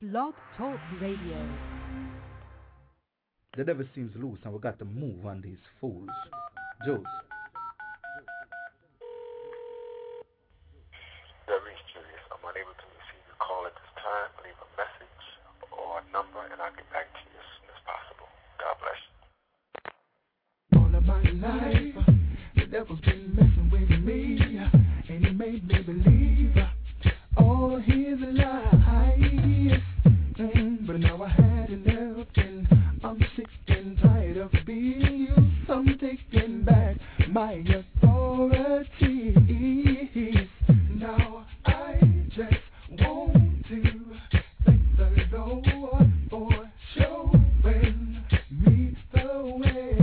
Blog Talk Radio. The devil seems loose and we got to move on these fools. Jules. Reach Julius. I'm unable to receive your call at this time. Leave a message or a number and I'll get back to you as soon as possible. God bless you. All of my life, the devil's been messing with me, and he made me believe all his lies. But now I had enough, and I'm sick and tired of being used. I'm taking back my authority. Now I just want to thank the Lord for showing me the way.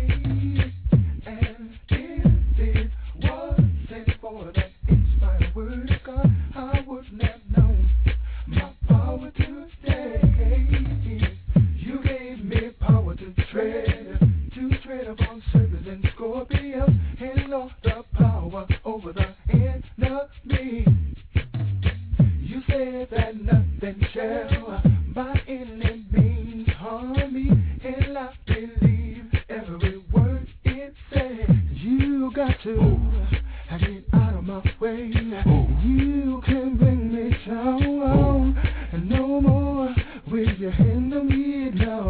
And if it wasn't for that inspired word of God, I wouldn't have known my power today. You gave me power to tread upon serpents and scorpions, and lost the power over the enemy. You said that nothing shall by any means harm me, and I believe every word it says. You got to get out of my way. You can bring me down, and no more will you hinder me now.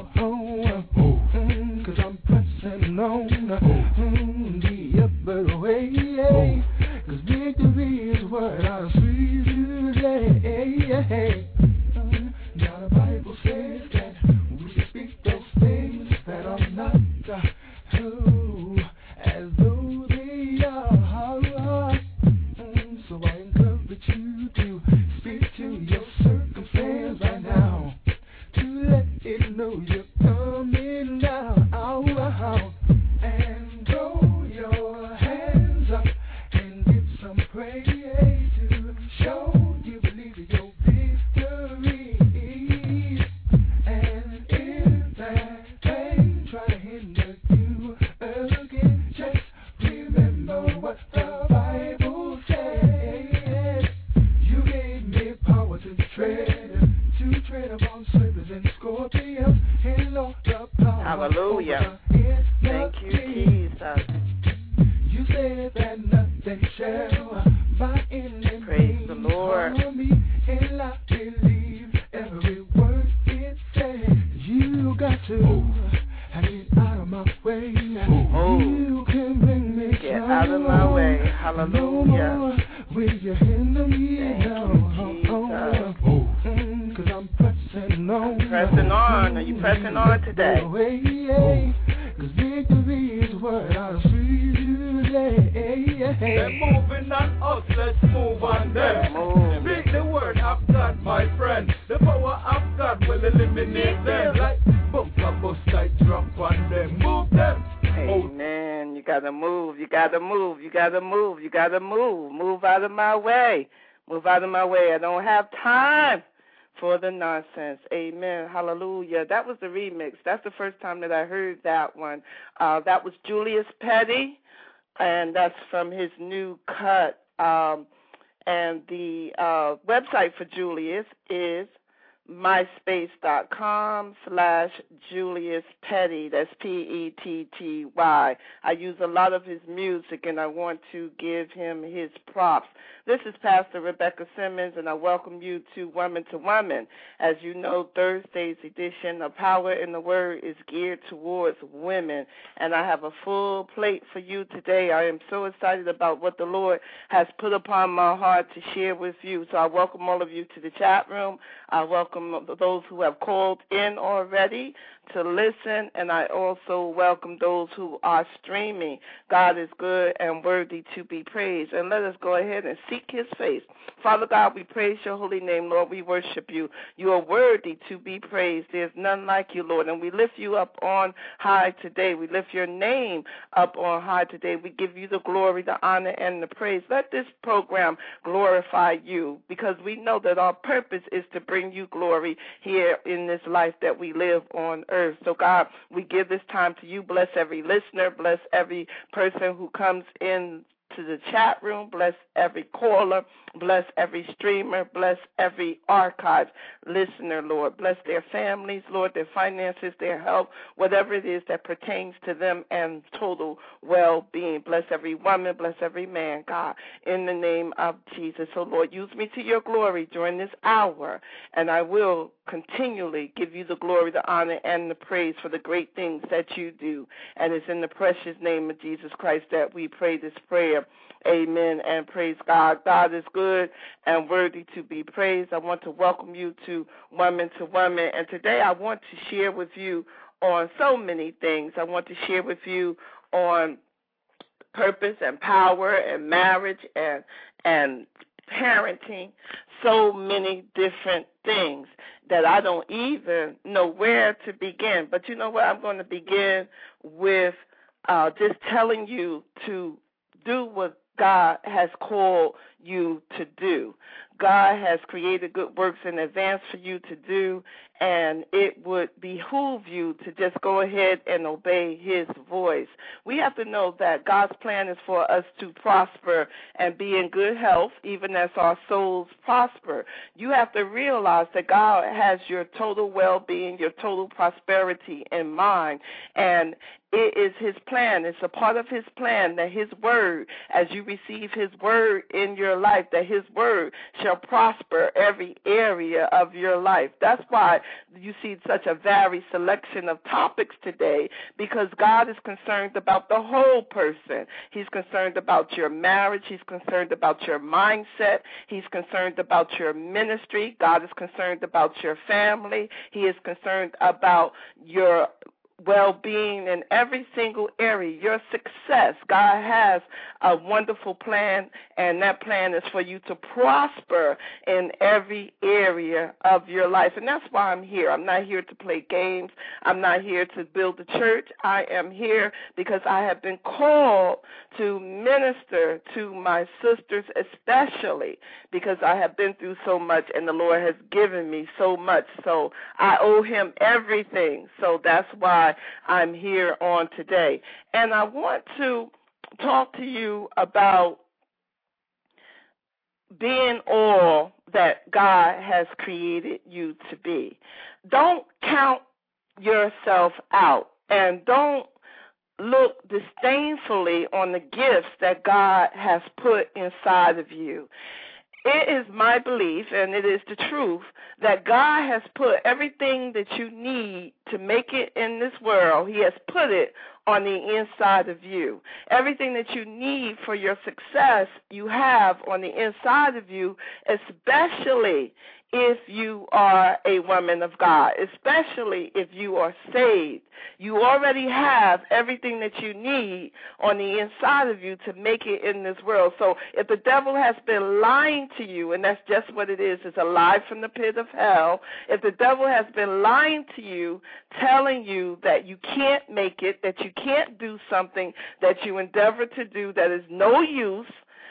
Cause I'm pressing on the upper way. Cause victory is what I see today. Now the Bible says that we speak those things that are not as though they are. So I encourage you to speak to your circumstance right now, to let it know you're coming down. And throw your hands up and give some praise to show you believe in your victory. And if that thing try to hinder you again, just remember what the Bible says. You gave me power to tread upon serpents and scorpions, and lost the power. Hallelujah. Thank you, Jesus. You said that nothing shall by any Praise the Lord. harm me, and I believe every word it says. You got to get out of my way. You can bring me Get out of my way. Hallelujah. No more will you hinder me now. Cause I'm pressing on. Pressing on. Are you pressing on today? Cause victory is what I see today. They're moving on us, let's move on them. Speak the word of God, my friend. The power of God will eliminate them. Like bunker bust, I drop on them. Move them. Amen. You gotta move. You gotta move. You gotta move. You gotta move. Move out of my way. Move out of my way. I don't have time for the nonsense. Amen. Hallelujah. That was the remix. That's the first time that I heard that one. That was Julius Petty, and that's from his new cut. And the website for Julius is myspace.com/Julius Petty. That's Petty. I use a lot of his music, and I want to give him his props. This is Pastor Rebecca Simmons, and I welcome you to Woman to Woman. As you know, Thursday's edition of Power in the Word is geared towards women, and I have a full plate for you today. I am so excited about what the Lord has put upon my heart to share with you. So I welcome all of you to the chat room. I welcome those who have called in already to listen, and I also welcome those who are streaming. God is good and worthy to be praised. And let us go ahead and seek his face. Father God, we praise your holy name, Lord. We worship you. You are worthy to be praised. There's none like you, Lord. And we lift you up on high today. We lift your name up on high today. We give you the glory, the honor, and the praise. Let this program glorify you, because we know that our purpose is to bring you glory here in this life that we live on earth. So, God, we give this time to you. Bless every listener. Bless every person who comes in to the chat room. Bless every caller. Bless every streamer. Bless every archive listener, Lord. Bless their families, Lord, their finances, their health, whatever it is that pertains to them and total well-being. Bless every woman. Bless every man, God, in the name of Jesus. So, Lord, use me to your glory during this hour, and I will continually give you the glory, the honor, and the praise for the great things that you do. And it's in the precious name of Jesus Christ that we pray this prayer. Amen, and praise God. God is good and worthy to be praised. I want to welcome you to Woman to Woman, and today I want to share with you on so many things. I want to share with you on purpose and power and marriage and parenting, so many different things that I don't even know where to begin. But you know what? I'm going to begin with just telling you to do what God has called you to do. God has created good works in advance for you to do, and it would behoove you to just go ahead and obey his voice. We have to know that God's plan is for us to prosper and be in good health, even as our souls prosper. You have to realize that God has your total well-being, your total prosperity in mind, and it is his plan. It's a part of his plan that his word, as you receive his word in your life, that his word shall prosper every area of your life. That's why you see such a varied selection of topics today, because God is concerned about the whole person. He's concerned about your marriage. He's concerned about your mindset. He's concerned about your ministry. God is concerned about your family. He is concerned about your well-being in every single area, your success. God has a wonderful plan, and that plan is for you to prosper in every area of your life. And that's why I'm here. I'm not here to play games. I'm not here to build a church. I am here because I have been called to minister to my sisters, especially because I have been through so much and the Lord has given me so much. So I owe him everything. So that's why I'm here on today. And I want to talk to you about being all that God has created you to be. Don't count yourself out, and don't look disdainfully on the gifts that God has put inside of you. It is my belief, and it is the truth, that God has put everything that you need to make it in this world, he has put it on the inside of you. Everything that you need for your success, you have on the inside of you, especially if you are a woman of God, especially if you are saved. You already have everything that you need on the inside of you to make it in this world. So if the devil has been lying to you, and that's just what it is, it's a lie from the pit of hell. If the devil has been lying to you, telling you that you can't make it, that you can't do something that you endeavor to do that is no use,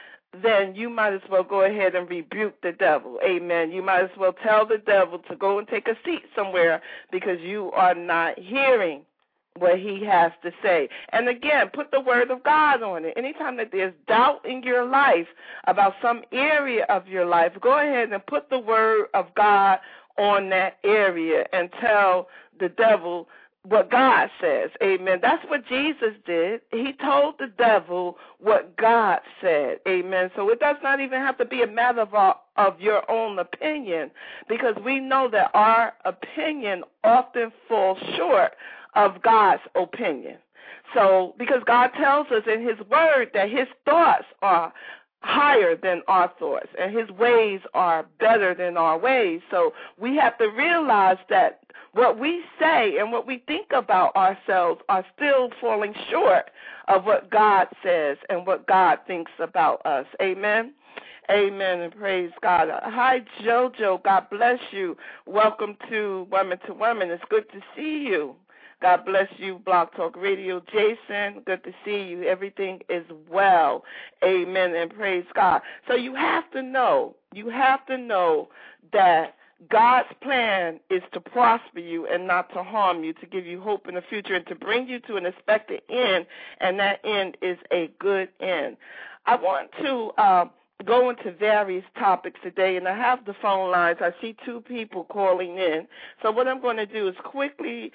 then you might as well go ahead and rebuke the devil. Amen. You might as well tell the devil to go and take a seat somewhere, because you are not hearing what he has to say. And again, put the word of God on it. Anytime that there's doubt in your life about some area of your life, go ahead and put the word of God on that area and tell the devil what God says. Amen. That's what Jesus did. He told the devil what God said. Amen. So it does not even have to be a matter of your own opinion, because we know that our opinion often falls short of God's opinion. So because God tells us in his word that his thoughts are higher than our thoughts, and his ways are better than our ways. So we have to realize that what we say and what we think about ourselves are still falling short of what God says and what God thinks about us. Amen. Amen, and praise God. Hi, JoJo. God bless you. Welcome to Woman. It's good to see you. God bless you, Blog Talk Radio. Jason, good to see you. Everything is well. Amen, and praise God. So you have to know that God's plan is to prosper you and not to harm you, to give you hope in the future and to bring you to an expected end, and that end is a good end. I want to go into various topics today, and I have the phone lines. I see two people calling in. So what I'm going to do is quickly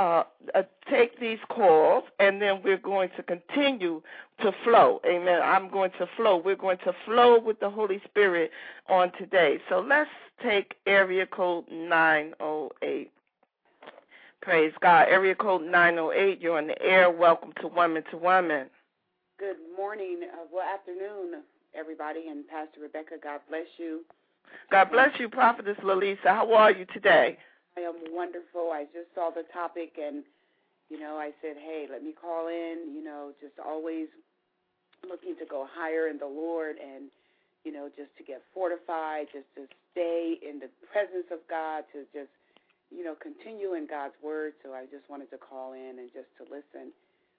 take these calls, and then we're going to continue to flow. Amen. I'm going to flow. We're going to flow with the Holy Spirit on today. So let's take area code 908. Praise God. Area code 908, you're on the air. Welcome to Woman to Woman. Good morning, afternoon, everybody, and Pastor Rebecca, God bless you. God bless you, Prophetess Lalisa. How are you today? I am wonderful. I just saw the topic, and, I said, hey, let me call in, just always looking to go higher in the Lord and, just to get fortified, just to stay in the presence of God, to just, continue in God's word. So I just wanted to call in and just to listen.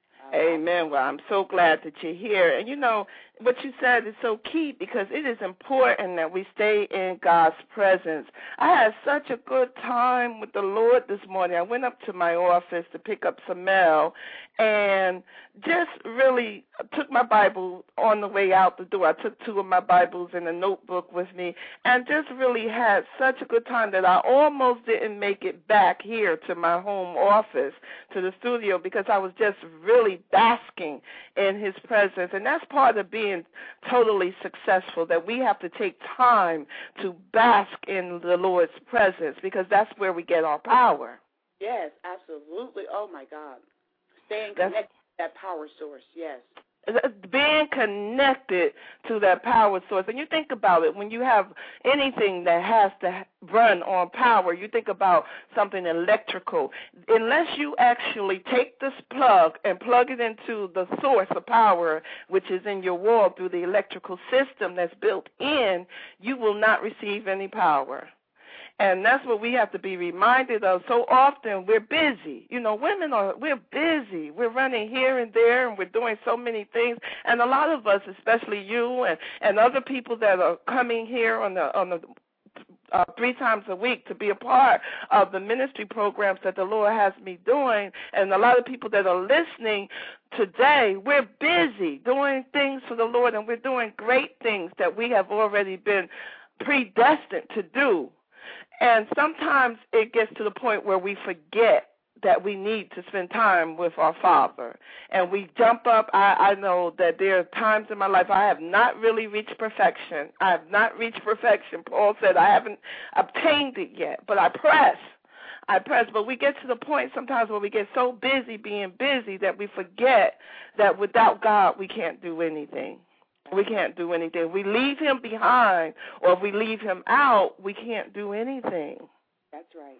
Amen. Well, I'm so glad that you're here. And, what you said is so key because it is important that we stay in God's presence. I had such a good time with the Lord this morning. I went up to my office to pick up some mail and just really took my Bible on the way out the door. I took two of my Bibles and a notebook with me and just really had such a good time that I almost didn't make it back here to my home office, to the studio, because I was just really basking in his presence. And that's part of being totally successful, that we have to take time to bask in the Lord's presence, because that's where we get our power. Yes, absolutely. Oh, my God. Staying connected to that power source, yes. Being connected to that power source. And you think about it, when you have anything that has to run on power, you think about something electrical. Unless you actually take this plug and plug it into the source of power, which is in your wall through the electrical system that's built in, you will not receive any power. And that's what we have to be reminded of. So often we're busy. We're busy. We're running here and there, and we're doing so many things. And a lot of us, especially you and other people that are coming here on the 3 times a week to be a part of the ministry programs that the Lord has me doing, and a lot of people that are listening today, we're busy doing things for the Lord, and we're doing great things that we have already been predestined to do. And sometimes it gets to the point where we forget that we need to spend time with our Father. And we jump up. I know that there are times in my life I have not really reached perfection. I have not reached perfection. Paul said I haven't obtained it yet, but I press. But we get to the point sometimes where we get so busy being busy that we forget that without God we can't do anything. We can't do anything. If we leave him behind or if we leave him out, we can't do anything. That's right.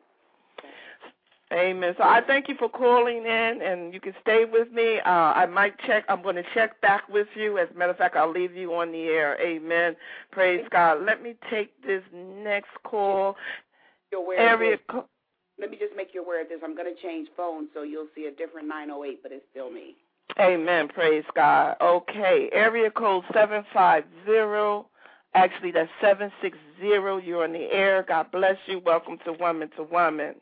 Amen. So I thank you for calling in, and you can stay with me. I'm going to check back with you. As a matter of fact, I'll leave you on the air. Amen. Praise God. Let me take this next call. Let me just make you aware of this. I'm going to change phones, so you'll see a different 908, but it's still me. Amen. Praise God. Okay. Area code 750. Actually, that's 760. You're on the air. God bless you. Welcome to Woman to Woman.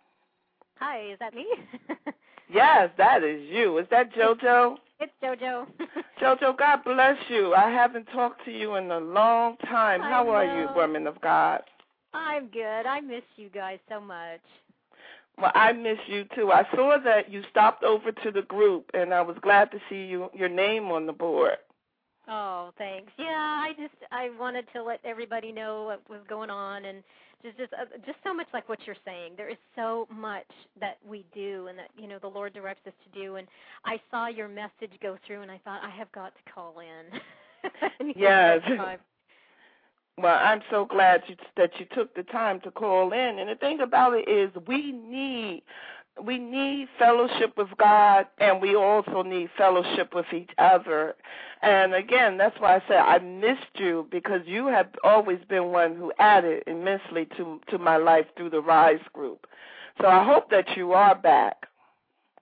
Hi, is that me? Yes, that is you. Is that JoJo? It's JoJo. JoJo, God bless you. I haven't talked to you in a long time. How are you, woman of God? I'm good. I miss you guys so much. Well, I miss you, too. I saw that you stopped over to the group, and I was glad to see your name on the board. Oh, thanks. Yeah, I wanted to let everybody know what was going on, and just so much like what you're saying. There is so much that we do and that, the Lord directs us to do. And I saw your message go through, and I thought, I have got to call in. Yes. Well, I'm so glad that you took the time to call in. And the thing about it is we need fellowship with God, and we also need fellowship with each other. And, again, that's why I said I missed you, because you have always been one who added immensely to my life through the RISE group. So I hope that you are back.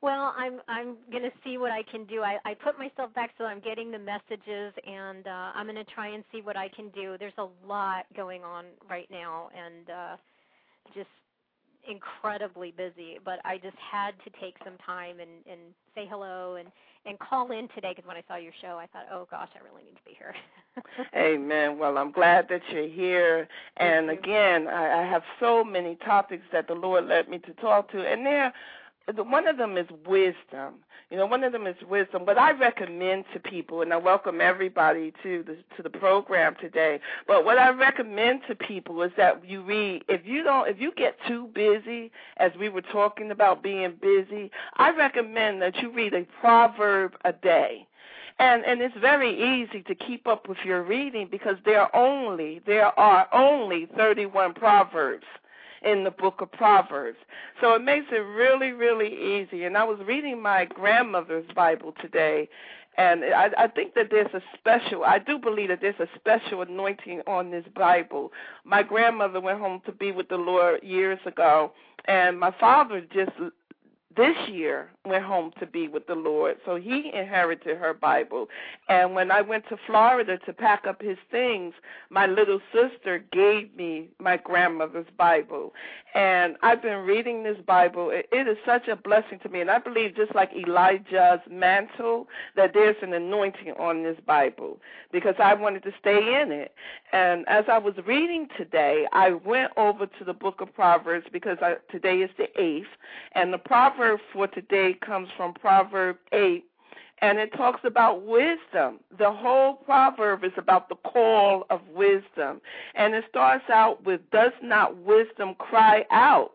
Well, I'm going to see what I can do. I put myself back so I'm getting the messages, and I'm going to try and see what I can do. There's a lot going on right now, and just incredibly busy. But I just had to take some time and say hello and call in today, because when I saw your show, I thought, oh, gosh, I really need to be here. Amen. Well, I'm glad that you're here. And, again, I have so many topics that the Lord led me to talk to, and one of them is wisdom. One of them is wisdom. What I recommend to people, and I welcome everybody to the program today, but what I recommend to people is that you read. If you get too busy, as we were talking about being busy, I recommend that you read a proverb a day. And it's very easy to keep up with your reading because there are only 31 proverbs in the book of Proverbs. So it makes it really, really easy. And I was reading my grandmother's Bible today, and I think that I do believe that there's a special anointing on this Bible. My grandmother went home to be with the Lord years ago, and my father just this year went home to be with the Lord, so he inherited her Bible. And when I went to Florida to pack up his things, my little sister gave me my grandmother's Bible. And I've been reading this Bible. It is such a blessing to me. And I believe just like Elijah's mantle, that there's an anointing on this Bible because I wanted to stay in it. And as I was reading today, I went over to the book of Proverbs because today is the 8th, and the proverb for today comes from Proverb 8, and it talks about wisdom. The whole proverb is about the call of wisdom, and it starts out with, does not wisdom cry out?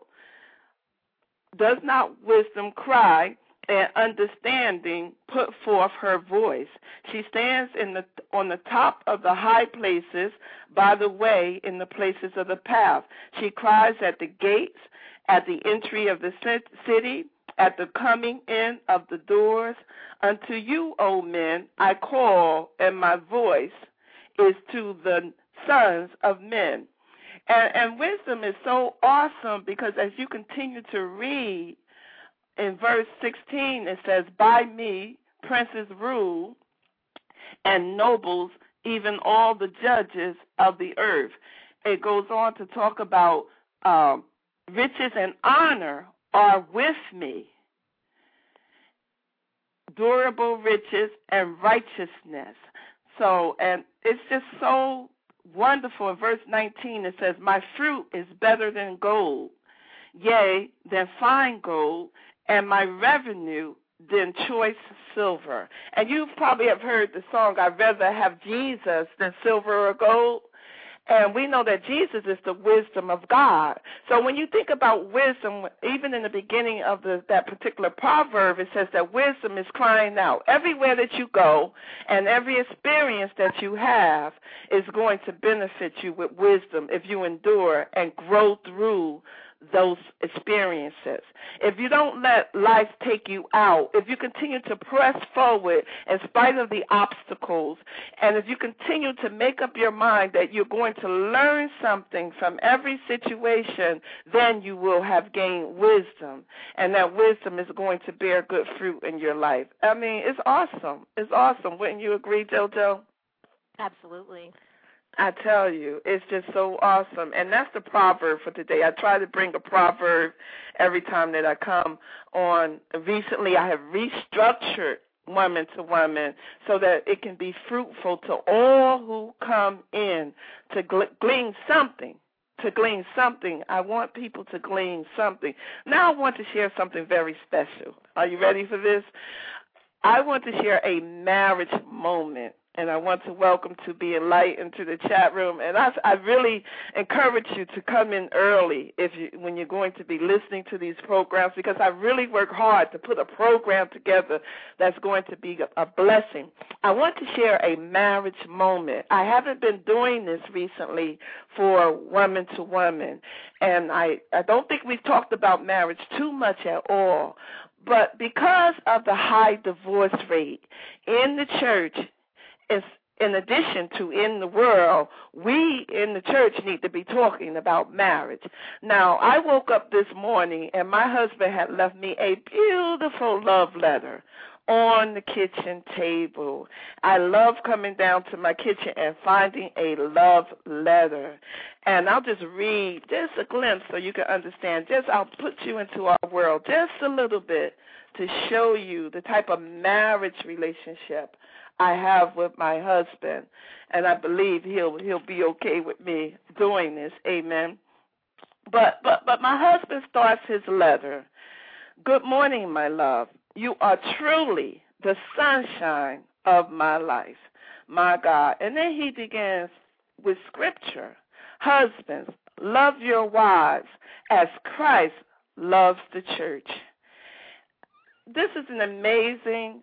Does not wisdom cry, and understanding put forth her voice? She stands on the top of the high places, by the way, in the places of the path. She cries at the gates, at the entry of the city, at the coming in of the doors. Unto you, O men, I call, and my voice is to the sons of men. And wisdom is so awesome because as you continue to read, in verse 16 it says, by me princes rule, and nobles, even all the judges of the earth. It goes on to talk about riches and honor are with me. Durable riches and righteousness. So, and it's just so wonderful. In verse 19, it says, my fruit is better than gold, yea, than fine gold, and my revenue than choice silver. And you probably have heard the song, I'd rather have Jesus than silver or gold. And we know that Jesus is the wisdom of God. So when you think about wisdom, even in the beginning of that particular proverb, it says that wisdom is crying out. Everywhere that you go and every experience that you have is going to benefit you with wisdom if you endure and grow through those experiences. If you don't let life take you out, if you continue to press forward in spite of the obstacles, and if you continue to make up your mind that you're going to learn something from every situation, then you will have gained wisdom, and that wisdom is going to bear good fruit in your life. I mean, it's awesome. It's awesome. Wouldn't you agree, JoJo? Absolutely. I tell you, it's just so awesome. And that's the proverb for today. I try to bring a proverb every time that I come on. Recently, I have restructured Woman to Woman so that it can be fruitful to all who come in to glean something. I want people to glean something. Now I want to share something very special. Are you ready for this? I want to share a marriage moment. And I want to welcome to Being Light into the chat room. And I really encourage you to come in early when you're going to be listening to these programs, because I really work hard to put a program together that's going to be a blessing. I want to share a marriage moment. I haven't been doing this recently for Woman to Woman, and I don't think we've talked about marriage too much at all. But because of the high divorce rate in the church, in addition to in the world, we in the church need to be talking about marriage. Now, I woke up this morning and my husband had left me a beautiful love letter on the kitchen table. I love coming down to my kitchen and finding a love letter. And I'll just read just a glimpse so you can understand. I'll put you into our world just a little bit to show you the type of marriage relationship I have with my husband. And I believe he'll be okay with me doing this. Amen. But my husband starts his letter. Good morning, my love. You are truly the sunshine of my life, my God. And then he begins with scripture. Husbands, love your wives as Christ loves the church. This is an amazing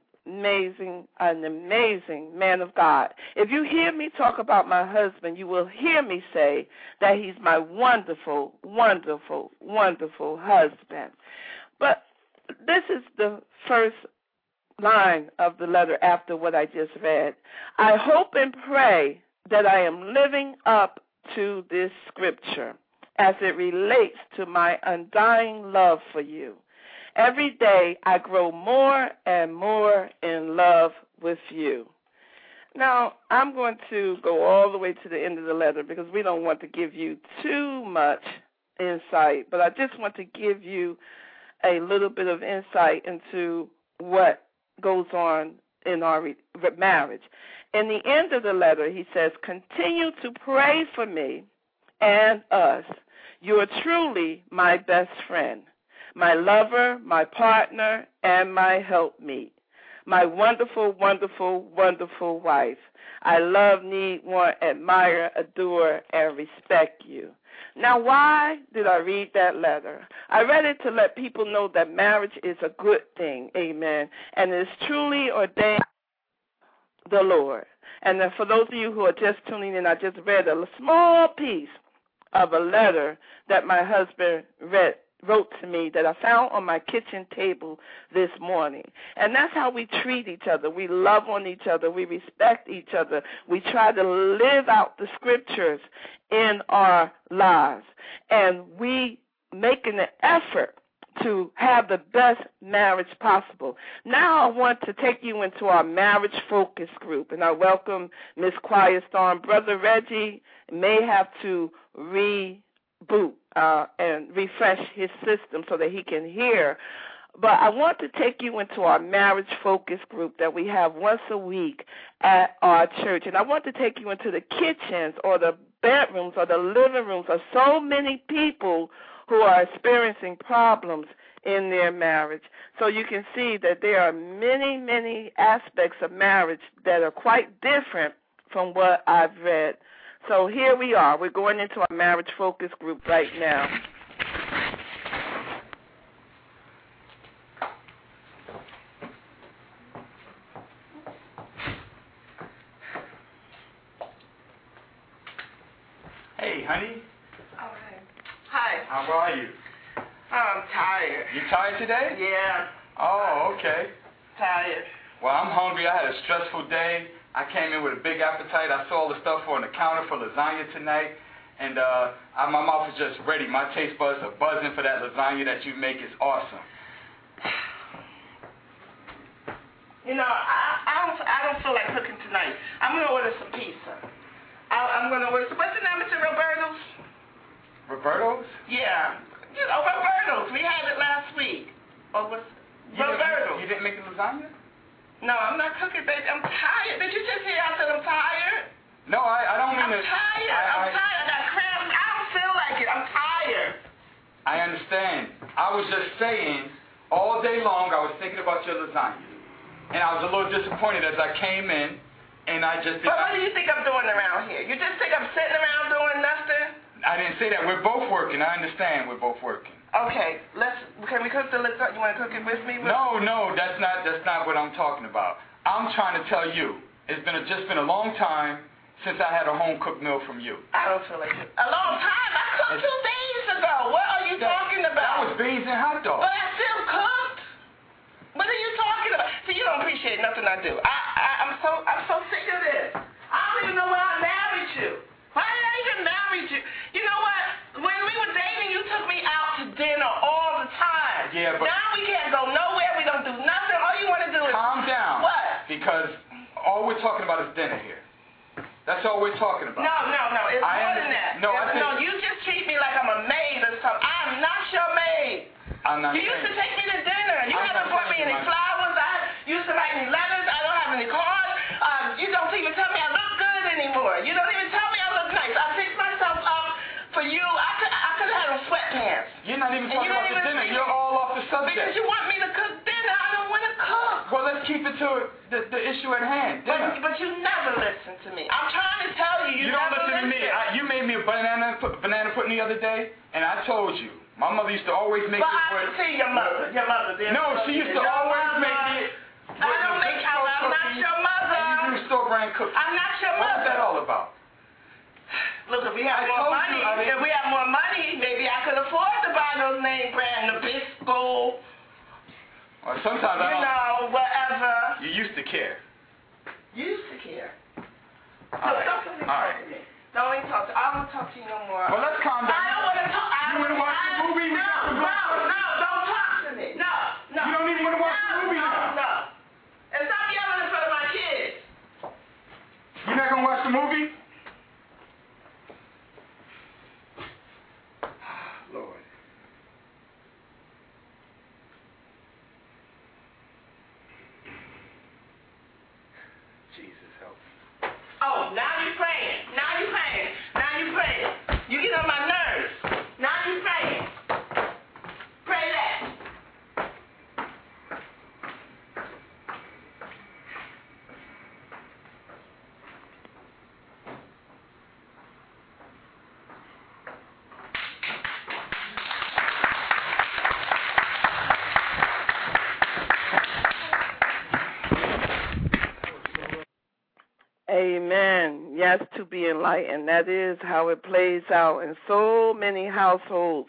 man of God. If you hear me talk about my husband, you will hear me say that he's my wonderful, wonderful, wonderful husband. But this is the first line of the letter after what I just read. I hope and pray that I am living up to this scripture as it relates to my undying love for you. Every day I grow more and more in love with you. Now, I'm going to go all the way to the end of the letter because we don't want to give you too much insight, but I just want to give you a little bit of insight into what goes on in our marriage. In the end of the letter, he says, continue to pray for me and us. You are truly my best friend, my lover, my partner, and my helpmeet, my wonderful, wonderful, wonderful wife. I love, need, want, admire, adore, and respect you. Now, why did I read that letter? I read it to let people know that marriage is a good thing, amen, and it's truly ordained the Lord. And then for those of you who are just tuning in, I just read a small piece of a letter that my husband wrote to me that I found on my kitchen table this morning. And that's how we treat each other. We love on each other. We respect each other. We try to live out the scriptures in our lives. And we make an effort to have the best marriage possible. Now I want to take you into our marriage focus group, and I welcome Miss Quiet Storm. Brother Reggie may have to reboot and refresh his system so that he can hear. But I want to take you into our marriage focus group that we have once a week at our church. And I want to take you into the kitchens or the bedrooms or the living rooms of so many people who are experiencing problems in their marriage. So you can see that there are many, many aspects of marriage that are quite different from what I've read. So here we are. We're going into our marriage focus group right now. Hey, honey. All right. Hi. How are you? I'm tired. You tired today? Yeah. Oh, okay. Tired. Well, I'm hungry. I had a stressful day. I came in with a big appetite. I saw all the stuff on the counter for lasagna tonight, and my mouth is just ready. My taste buds are buzzing for that lasagna that you make. Is awesome. You know, I don't feel like cooking tonight. I'm going to order some pizza. I'm going to order some. What's the name? It's Roberto's? Roberto's? Yeah. You know, Roberto's. We had it last week. Or was Roberto's. You didn't make the lasagna? No, I'm not cooking, baby. I'm tired. Did you just hear I said I'm tired? No, I don't mean I'm tired. I'm tired. I got cramps. I don't feel like it. I'm tired. I understand. I was just saying, all day long I was thinking about your lasagna. And I was a little disappointed as I came in, and I just... But what do you think I'm doing around here? You just think I'm sitting around doing nothing? I didn't say that. We're both working. I understand we're both working. Okay, can we cook the lasagna? You want to cook it with me? No, that's not what I'm talking about. I'm trying to tell you, it's just been a long time since I had a home-cooked meal from you. I don't feel like it. A long time? I cooked 2 days ago. What are you talking about? That was beans and hot dogs. But I still cooked. What are you talking about? See, you don't appreciate nothing I do. I'm so sick of this. dinner all the time. Yeah, but now we can't go nowhere. We don't do nothing. All you want to do is calm down. What? Because all we're talking about is dinner here. That's all we're talking about. No. It's more than that. No, you just treat me like I'm a maid or something. I'm not your maid. I'm not. You used to take me to dinner. You haven't brought me any flowers. You used to write me letters. I don't have any cards. You don't even tell me I look good anymore. You don't even tell me I look nice. I fix myself up for you. I could have had on sweatpants. You're not even talking about the dinner. You're all off the subject. Because you want me to cook dinner. I don't want to cook. Well, let's keep it to the issue at hand. Dinner. But you never listen to me. I'm trying to tell you. You don't listen to me. You made me a banana pudding the other day, and I told you. My mother used to always make it. But I see your mother. Your mother did. No, she used to always make it. I don't make it. I'm not your mother. And you do store brand cookies. I'm not your mother. What's that all about? Look, if we had more money, maybe I could afford to buy those name brand Nabisco. Well, sometimes I don't. Whatever. You used to care. You used to care. All right. Don't even talk to me. Don't even talk to me. I don't talk to you no more. Well, let's calm down. I don't want to talk. You want to watch the movie? No, don't talk to me. No. You don't even want to watch the movie now? No. And stop yelling in front of my kids. You're not going to watch the movie? Lord. Jesus, help me. Oh, now you're praying. You get on my nerves. Now you're praying. Pray that. Amen. Yes, to be enlightened. That is how it plays out in so many households.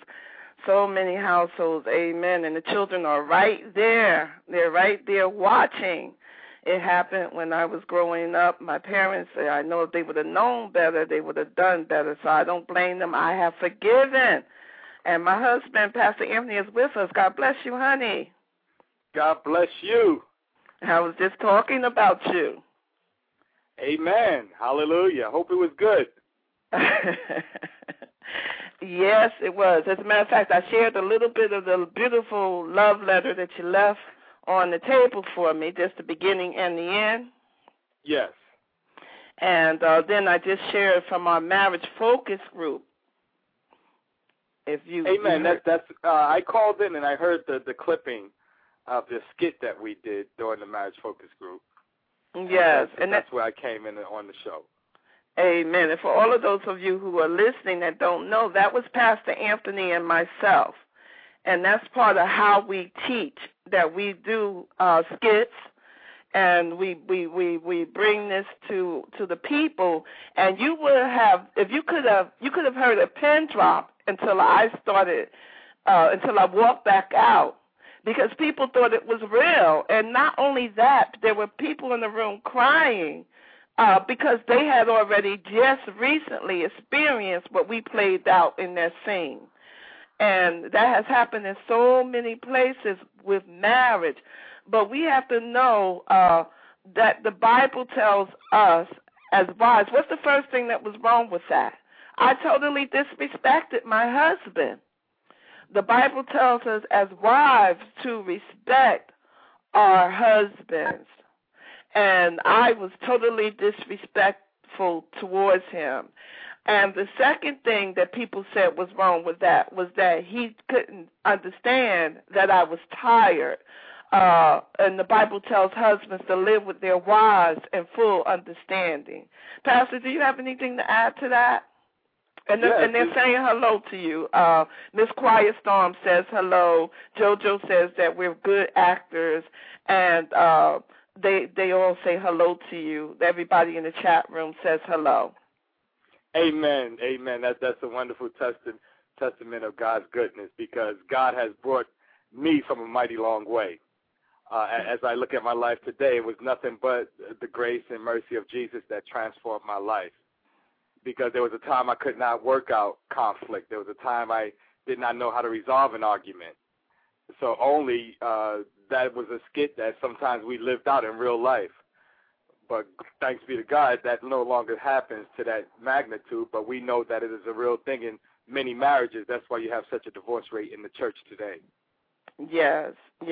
Amen. And the children are right there. They're right there watching. It happened when I was growing up. My parents, I know if they would have known better, they would have done better. So I don't blame them. I have forgiven. And my husband, Pastor Anthony, is with us. God bless you, honey. God bless you. I was just talking about you. Amen. Hallelujah. Hope it was good. Yes, it was. As a matter of fact, I shared a little bit of the beautiful love letter that you left on the table for me, just the beginning and the end. Yes. And then I just shared from our marriage focus group. If you Amen. That's I called in and I heard the clipping of the skit that we did during the marriage focus group. Yes, and that's where I came in on the show. Amen. And for all of those of you who are listening that don't know, that was Pastor Anthony and myself. And that's part of how we teach, that we do skits, and we bring this to the people. And you would have, if you could have heard a pin drop until I walked back out. Because people thought it was real. And not only that, there were people in the room crying because they had already just recently experienced what we played out in that scene. And that has happened in so many places with marriage. But we have to know that the Bible tells us as wives, what's the first thing that was wrong with that? I totally disrespected my husband. The Bible tells us as wives to respect our husbands. And I was totally disrespectful towards him. And the second thing that people said was wrong with that was that he couldn't understand that I was tired. And the Bible tells husbands to live with their wives in full understanding. Pastor, do you have anything to add to that? And they're saying hello to you. Miss Quiet Storm says hello. JoJo says that we're good actors. And they all say hello to you. Everybody in the chat room says hello. Amen. Amen. That's a wonderful testament of God's goodness, because God has brought me from a mighty long way. As I look at my life today, it was nothing but the grace and mercy of Jesus that transformed my life. Because there was a time I could not work out conflict. There was a time I did not know how to resolve an argument. So only that was a skit that sometimes we lived out in real life. But thanks be to God, that no longer happens to that magnitude, but we know that it is a real thing in many marriages. That's why you have such a divorce rate in the church today. Yes,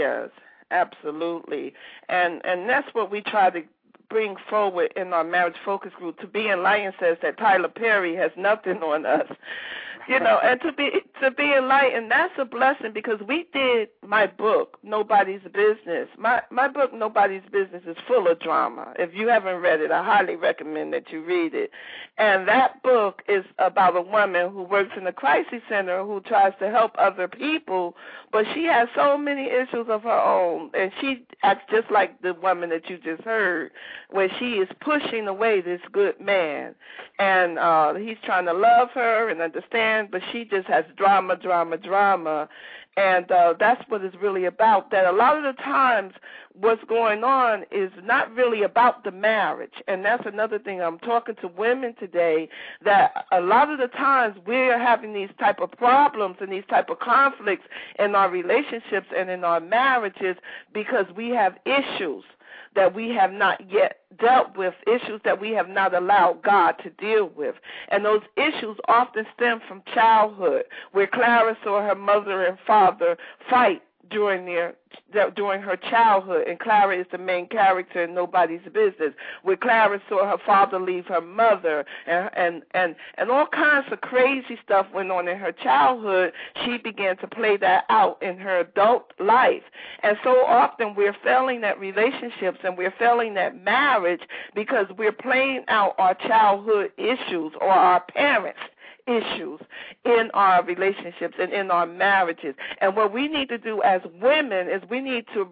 absolutely. And that's what we try to bring forward in our marriage focus group. To Be Enlightened says that Tyler Perry has nothing on us. And to be enlightened, that's a blessing, because we did my book, Nobody's Business. My book, Nobody's Business, is full of drama. If you haven't read it, I highly recommend that you read it. And that book is about a woman who works in a crisis center who tries to help other people, but she has so many issues of her own, and she acts just like the woman that you just heard, where she is pushing away this good man, and he's trying to love her and understand, but she just has drama, and that's what it's really about. That a lot of the times what's going on is not really about the marriage, and that's another thing. I'm talking to women today, that a lot of the times we're having these type of problems and these type of conflicts in our relationships and in our marriages because we have issues that we have not yet dealt with, issues that we have not allowed God to deal with. And those issues often stem from childhood, where Clara saw her mother and father fight during her childhood, and Clara is the main character in Nobody's Business, where Clara saw her father leave her mother, and all kinds of crazy stuff went on in her childhood. She began to play that out in her adult life, and so often we're failing at relationships and we're failing at marriage because we're playing out our childhood issues or our parents' issues in our relationships and in our marriages. And what we need to do as women is we need to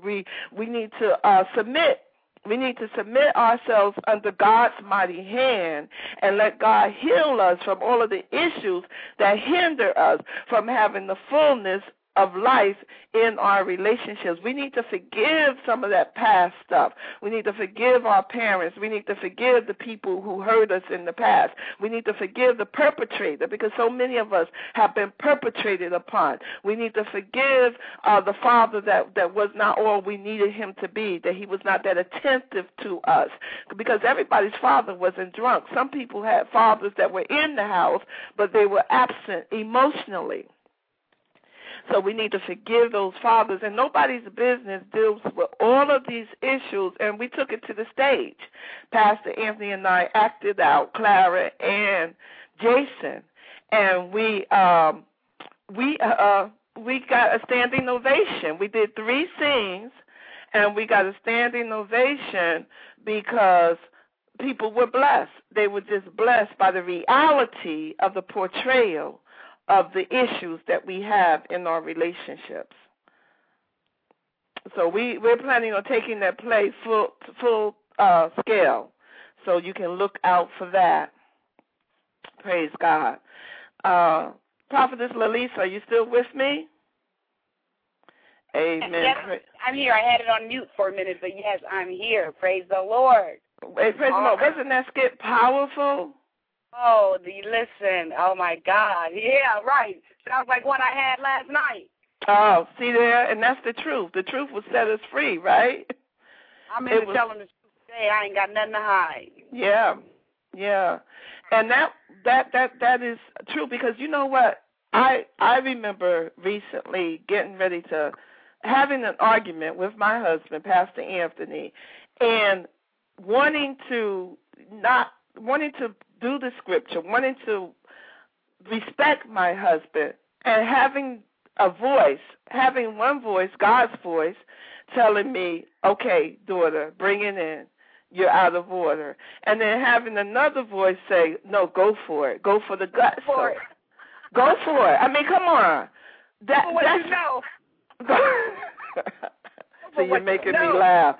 submit. We need to submit ourselves under God's mighty hand and let God heal us from all of the issues that hinder us from having the fullness of life in our relationships. We need to forgive some of that past stuff. We need to forgive our parents. We need to forgive the people who hurt us in the past. We need to forgive the perpetrator, because so many of us have been perpetrated upon. We need to forgive the father that was not all we needed him to be, that he was not that attentive to us, because everybody's father wasn't drunk. Some people had fathers that were in the house, but they were absent emotionally. So we need to forgive those fathers, and Nobody's Business deals with all of these issues, and we took it to the stage. Pastor Anthony and I acted out, Clara and Jason, and we got a standing ovation. We did 3 scenes, and we got a standing ovation because people were blessed. They were just blessed by the reality of the portrayal of the issues that we have in our relationships. So we're planning on taking that play full scale, so you can look out for that. Praise God. Prophetess Lalisa, are you still with me? Amen. Yes, I'm here. I had it on mute for a minute, but yes, I'm here. Praise the Lord. Praise the Lord. Wasn't that skit powerful? Oh, listen. Oh, my God. Yeah, right. Sounds like one I had last night. Oh, see there? And that's the truth. The truth will set us free, right? I'm in telling the truth today. I ain't got nothing to hide. Yeah. And that is true, because you know what? I remember recently getting ready to having an argument with my husband, Pastor Anthony, and wanting to do the scripture, wanting to respect my husband, and having one voice, God's voice, telling me, okay, daughter, bring it in. You're out of order. And then having another voice say, no, go for it. Go for the guts. Go for it. I mean, come on. That's you know. So you're making me laugh.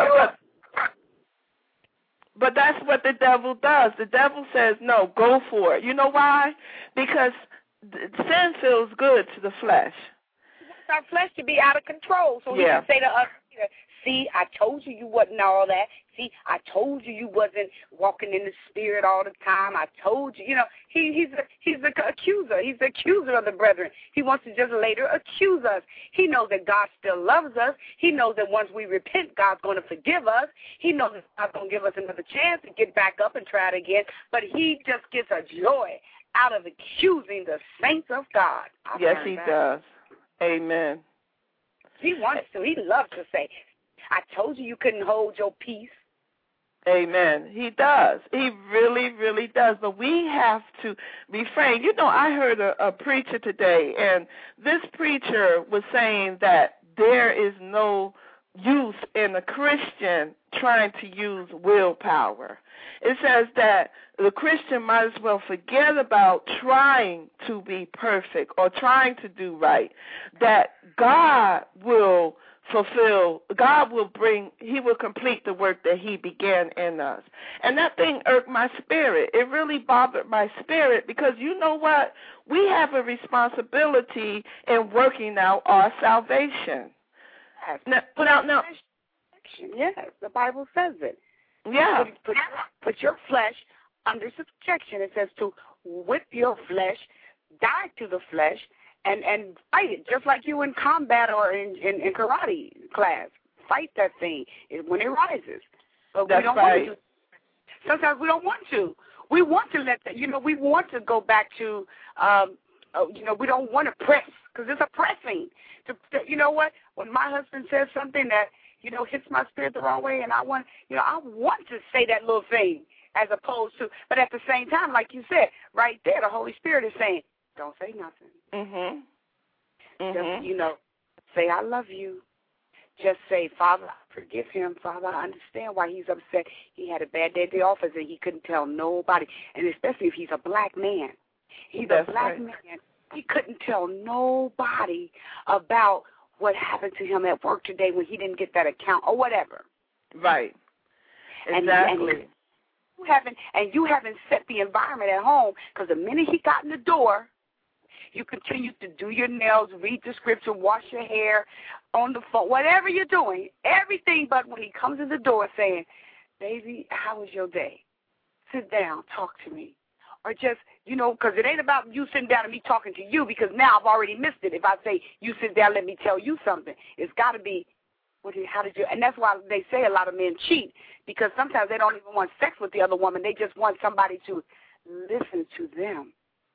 But that's what the devil does. The devil says, no, go for it. You know why? Because sin feels good to the flesh. Our flesh to be out of control. So he can say to us, See, I told you wasn't all that. See, I told you wasn't walking in the Spirit all the time. I told you, he's the accuser. He's the accuser of the brethren. He wants to just later accuse us. He knows that God still loves us. He knows that once we repent, God's going to forgive us. He knows that God's going to give us another chance to get back up and try it again. But he just gets a joy out of accusing the saints of God. Yes, he does. Amen. He wants to. He loves to say, I told you couldn't hold your peace. Amen. He does. He really, really does. But we have to refrain. I heard a preacher today, and this preacher was saying that there is no use in a Christian trying to use willpower. It says that the Christian might as well forget about trying to be perfect or trying to do right, that God will he will complete the work that he began in us. And that thing irked my spirit. It really bothered my spirit because you know what? We have a responsibility in working out our salvation. Yes, the Bible says it. Yeah. Put your flesh under subjection. It says to whip your flesh, die to the flesh, and fight it, just like you in combat or in karate class. Fight that thing when it rises. But That's we don't right. want to. Sometimes we don't want to. We want to let that, we want to go back to, we don't want to press because it's oppressing. You know what? When my husband says something that, hits my spirit the wrong way, and I want to say that little thing as opposed to, but at the same time, like you said, right there, the Holy Spirit is saying, don't say nothing. Just, say I love you. Just say, Father, forgive him. Father, I understand why he's upset. He had a bad day at the office and he couldn't tell nobody, and especially if he's a black man. He's a black man. He couldn't tell nobody about what happened to him at work today when he didn't get that account or whatever. Right. Exactly. And you haven't set the environment at home because the minute he got in the door, you continue to do your nails, read the scripture, wash your hair, on the phone, whatever you're doing, everything but when he comes in the door saying, baby, how was your day? Sit down, talk to me. Or just, because it ain't about you sitting down and me talking to you because now I've already missed it. If I say, you sit down, let me tell you something. It's got to be, how did you, and that's why they say a lot of men cheat because sometimes they don't even want sex with the other woman. They just want somebody to listen to them.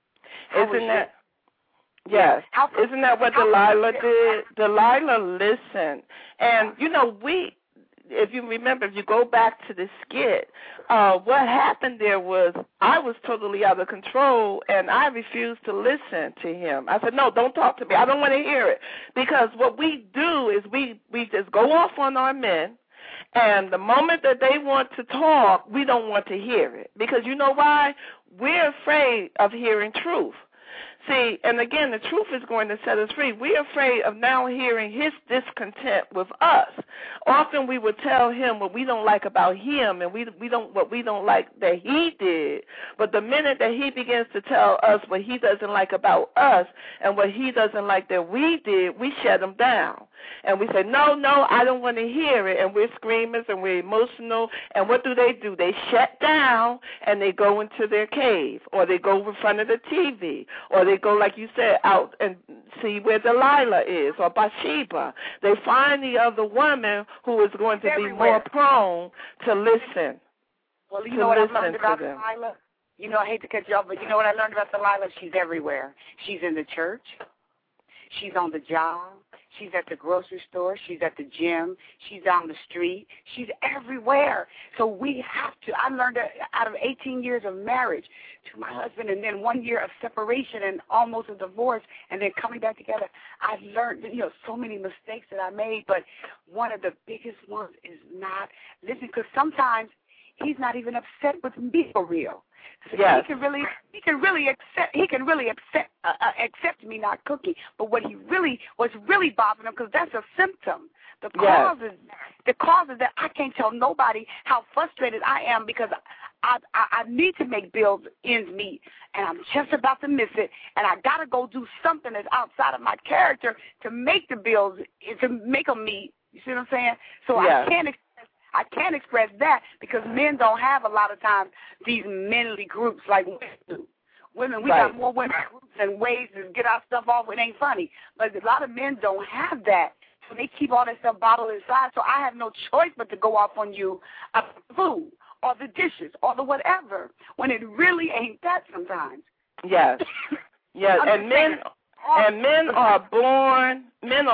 Yes. Isn't that what Delilah did? Delilah listened. And, if you remember, if you go back to the skit, what happened there was I was totally out of control, and I refused to listen to him. I said, no, don't talk to me. I don't want to hear it. Because what we do is we just go off on our men, and the moment that they want to talk, we don't want to hear it. Because you know why? We're afraid of hearing truth. See, and again, the truth is going to set us free. We're afraid of now hearing his discontent with us. Often we would tell him what we don't like about him and what we don't like that he did. But the minute that he begins to tell us what he doesn't like about us and what he doesn't like that we did, we shut him down. And we say, no, I don't want to hear it. And we're screamers and we're emotional. And what do? They shut down and they go into their cave, or they go in front of the TV, or they go, like you said, out and see where Delilah is, or Bathsheba. They find the other woman who is going to be more prone to listen. Well, you know what I've learned about Delilah? I hate to cut you off, but you know what I learned about Delilah? She's everywhere. She's in the church. She's on the job. She's at the grocery store. She's at the gym. She's on the street. She's everywhere. So we have to. I learned that out of 18 years of marriage to my husband and then 1 year of separation and almost a divorce and then coming back together, I learned, so many mistakes that I made. But one of the biggest ones is not listening, because sometimes he's not even upset with me for real. So yes. He can really accept me not cooking. But what's really bothering him, because that's a symptom. The cause is that I can't tell nobody how frustrated I am because I need to make bills ends meet, and I'm just about to miss it, and I got to go do something that's outside of my character to make the bills, to make them meet, You see what I'm saying? So yes. I can't express that because men don't have a lot of times these manly groups like women do. Women, we got more women groups and ways to get our stuff off. It ain't funny. But a lot of men don't have that. So they keep all that stuff bottled inside. So I have no choice but to go off on you about the food or the dishes or the whatever when it really ain't that sometimes. Yes. Yes. And men are born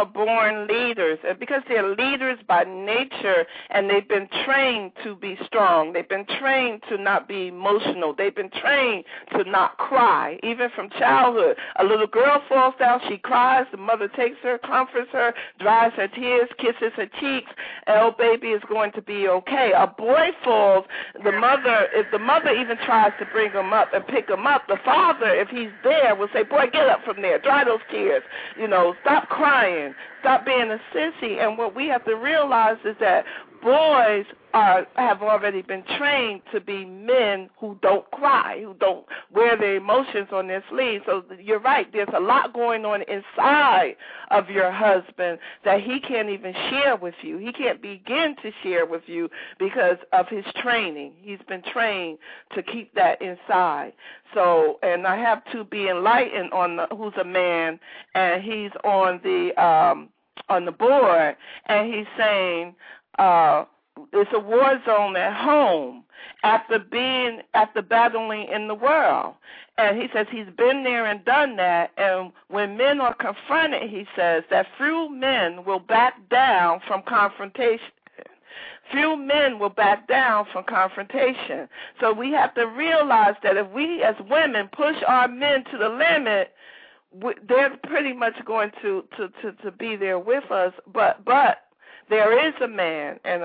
leaders, and because they're leaders by nature, and they've been trained to be strong. They've been trained to not be emotional. They've been trained to not cry, even from childhood. A little girl falls down, she cries, the mother takes her, comforts her, dries her tears, kisses her cheeks, and oh, baby is going to be okay. A boy falls, if the mother even tries to bring him up and pick him up, the father, if he's there, will say, boy, get up from there, dry those tears, stop crying, stop being a sissy. And what we have to realize is that boys have already been trained to be men who don't cry, who don't wear their emotions on their sleeves. So you're right, there's a lot going on inside of your husband that he can't even share with you. He can't begin to share with you because of his training. He's been trained to keep that inside. So, and I have to be enlightened on who's a man, and he's on the board, and he's saying, it's a war zone at home after battling in the world. And he says he's been there and done that. And when men are confronted, he says that few men will back down from confrontation. Few men will back down from confrontation. So we have to realize that if we as women push our men to the limit, they're pretty much going to be there with us. But there is a man, and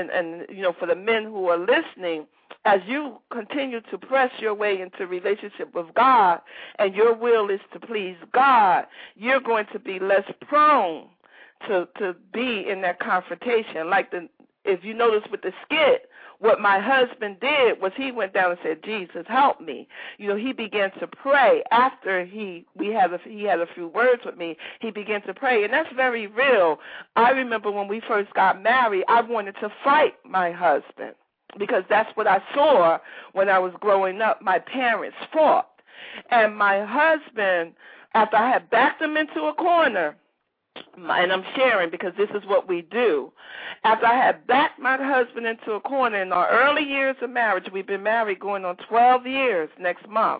for the men who are listening, as you continue to press your way into relationship with God, and your will is to please God, you're going to be less prone to be in that confrontation. If you notice with the skit, what my husband did was he went down and said, Jesus, help me. He began to pray after he had a few words with me. He began to pray, and that's very real. I remember when we first got married, I wanted to fight my husband because that's what I saw when I was growing up. My parents fought, and my husband, after I had backed him into a corner, and I'm sharing because this is what we do. After I had backed my husband into a corner in our early years of marriage, we've been married going on 12 years next month.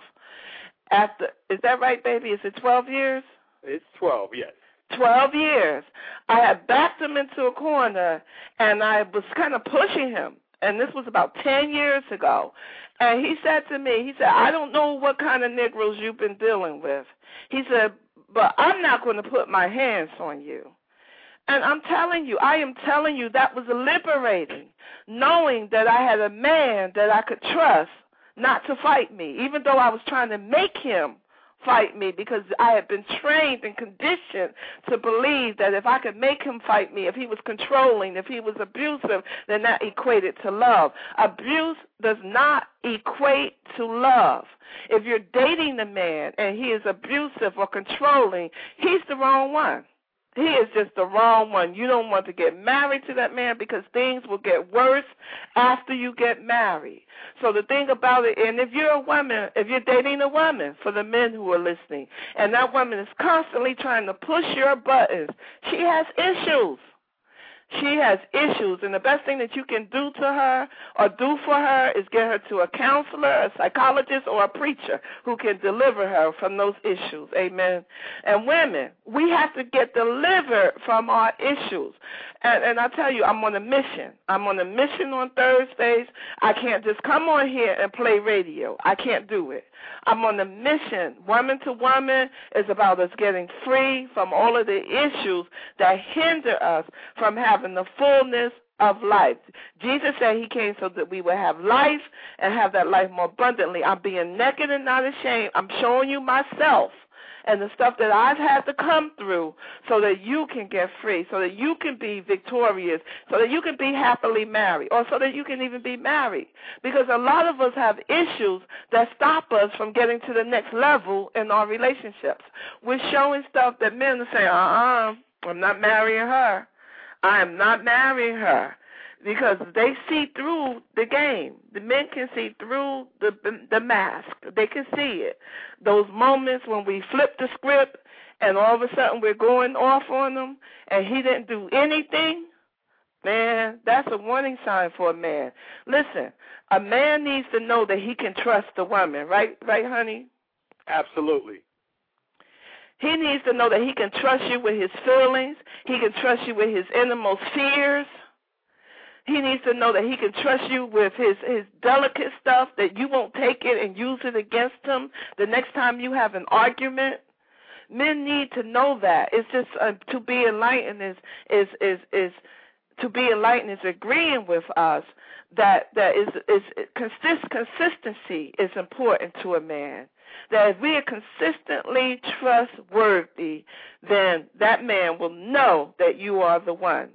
Is that right, baby? Is it 12 years? It's 12, yes. 12 years. I had backed him into a corner, and I was kind of pushing him. And this was about 10 years ago. And he said to me, I don't know what kind of Negroes you've been dealing with. He said, but I'm not going to put my hands on you. And I am telling you, that was liberating, knowing that I had a man that I could trust not to fight me, even though I was trying to make him fight me because I had been trained and conditioned to believe that if I could make him fight me, if he was controlling, if he was abusive, then that equated to love. Abuse does not equate to love. If you're dating a man and he is abusive or controlling, he's the wrong one. He is just the wrong one. You don't want to get married to that man because things will get worse after you get married. So the thing about it, and if you're a woman, if you're dating a woman, for the men who are listening, and that woman is constantly trying to push your buttons, she has issues. She has issues, and the best thing that you can do to her or do for her is get her to a counselor, a psychologist, or a preacher who can deliver her from those issues. Amen. And women, we have to get delivered from our issues. And I tell you, I'm on a mission. I'm on a mission on Thursdays. I can't just come on here and play radio. I can't do it. I'm on a mission. Woman to Woman is about us getting free from all of the issues that hinder us from having the fullness of life. Jesus said he came so that we would have life and have that life more abundantly. I'm being naked and not ashamed. I'm showing you myself and the stuff that I've had to come through so that you can get free, so that you can be victorious, so that you can be happily married, or so that you can even be married. Because a lot of us have issues that stop us from getting to the next level in our relationships. We're showing stuff that men are saying, I'm not marrying her. I am not marrying her. Because they see through the game. The men can see through the mask. They can see it. Those moments when we flip the script and all of a sudden we're going off on them and he didn't do anything, man, that's a warning sign for a man. Listen, a man needs to know that he can trust the woman, right, honey? Absolutely. He needs to know that he can trust you with his feelings. He can trust you with his innermost fears. He needs to know that he can trust you with his delicate stuff, that you won't take it and use it against him the next time you have an argument. Men need to know that. It's just to be enlightened is to be enlightened is agreeing with us that consistency is important to a man. That if we are consistently trustworthy, then that man will know that you are the one.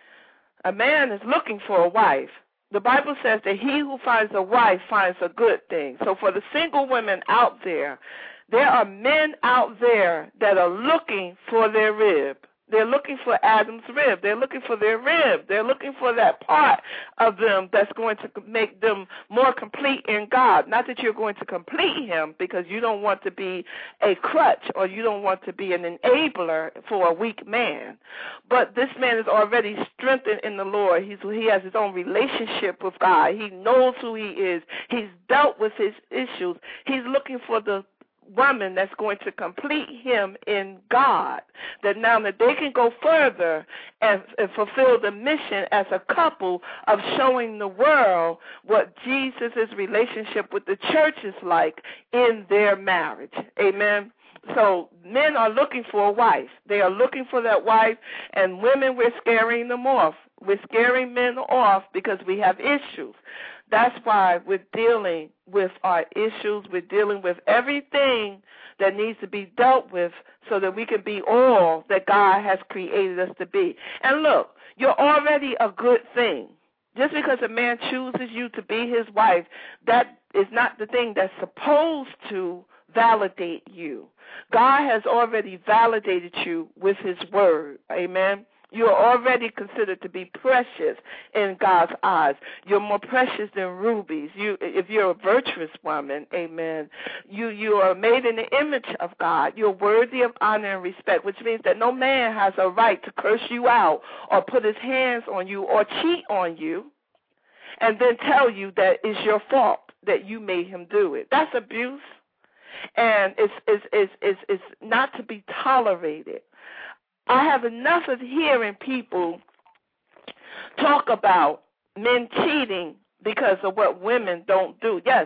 A man is looking for a wife. The Bible says that he who finds a wife finds a good thing. So for the single women out there are men out there that are looking for their rib. They're looking for Adam's rib. They're looking for their rib. They're looking for that part of them that's going to make them more complete in God. Not that you're going to complete him, because you don't want to be a crutch or you don't want to be an enabler for a weak man. But this man is already strengthened in the Lord. He has his own relationship with God. He knows who he is. He's dealt with his issues. He's looking for the woman that's going to complete him in God, that now that they can go further and fulfill the mission as a couple of showing the world what Jesus' relationship with the church is like in their marriage. Amen. So men are looking for a wife. They are looking for that wife, and women, we're scaring them off. We're scaring men off because we have issues. That's why we're dealing with our issues. We're dealing with everything that needs to be dealt with so that we can be all that God has created us to be. And look, you're already a good thing. Just because a man chooses you to be his wife, that is not the thing that's supposed to validate you. God has already validated you with his word. Amen. You are already considered to be precious in God's eyes. You're more precious than rubies. If you're a virtuous woman, amen, you are made in the image of God. You're worthy of honor and respect, which means that no man has a right to curse you out or put his hands on you or cheat on you and then tell you that it's your fault that you made him do it. That's abuse, and it's not to be tolerated. I have enough of hearing people talk about men cheating because of what women don't do. Yes.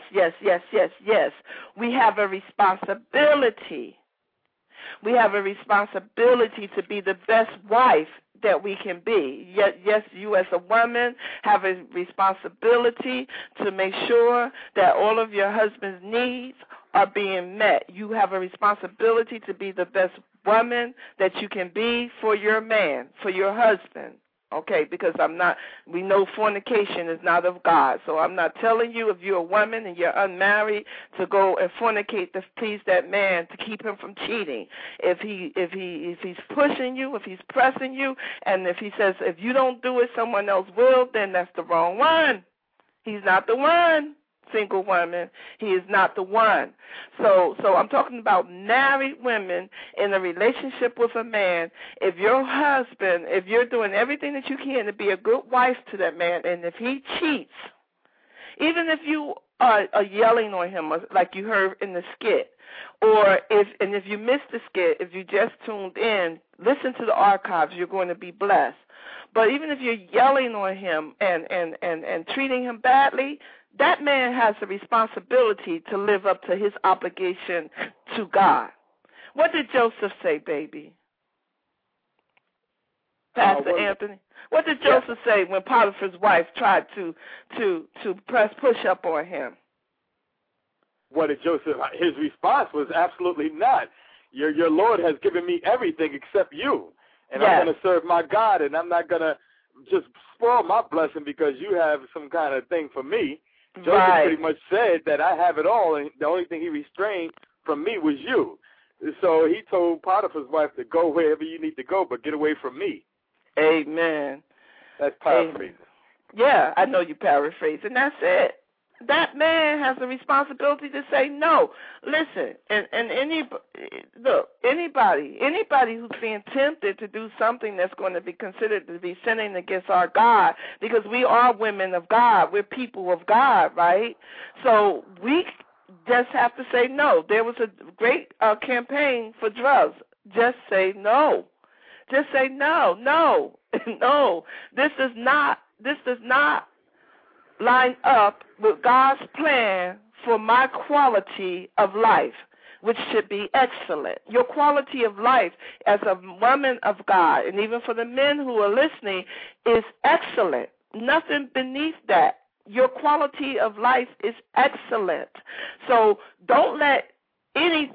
We have a responsibility. We have a responsibility to be the best wife that we can be. Yes, you as a woman have a responsibility to make sure that all of your husband's needs are being met. You have a responsibility to be the best woman that you can be for your man, for your husband. Okay, because we know fornication is not of God. So I'm not telling you, if you're a woman and you're unmarried, to go and fornicate to please that man, to keep him from cheating. If he's pushing you, if he's pressing you, and if he says, if you don't do it, someone else will, then that's the wrong one. He's not the one. Single woman, he is not the one. So I'm talking about married women in a relationship with a man. If your husband, if you're doing everything that you can to be a good wife to that man, and if he cheats, even if you are yelling on him, like you heard in the skit, or if you missed the skit, if you just tuned in, listen to the archives, you're going to be blessed. But even if you're yelling on him and treating him badly, that man has a responsibility to live up to his obligation to God. What did Joseph say, baby? Pastor Anthony? What did Joseph say when Potiphar's wife tried to push up on him? What did Joseph? His response was absolutely not. Your Lord has given me everything except you, and I'm going to serve my God, and I'm not going to just spoil my blessing because you have some kind of thing for me. Joseph pretty much said that I have it all, and the only thing he restrained from me was you. So he told Potiphar's wife to go wherever you need to go, but get away from me. Amen. That's paraphrasing. Yeah, I know you paraphrase, and that's it. That man has a responsibility to say no. Listen, and anybody who's being tempted to do something that's going to be considered to be sinning against our God, because we are women of God, we're people of God, right? So we just have to say no. There was a great campaign for drugs. Just say no. Just say no, no, no. This does not line up with God's plan for my quality of life, which should be excellent. Your quality of life as a woman of God, and even for the men who are listening, is excellent. Nothing beneath that. Your quality of life is excellent. So don't let any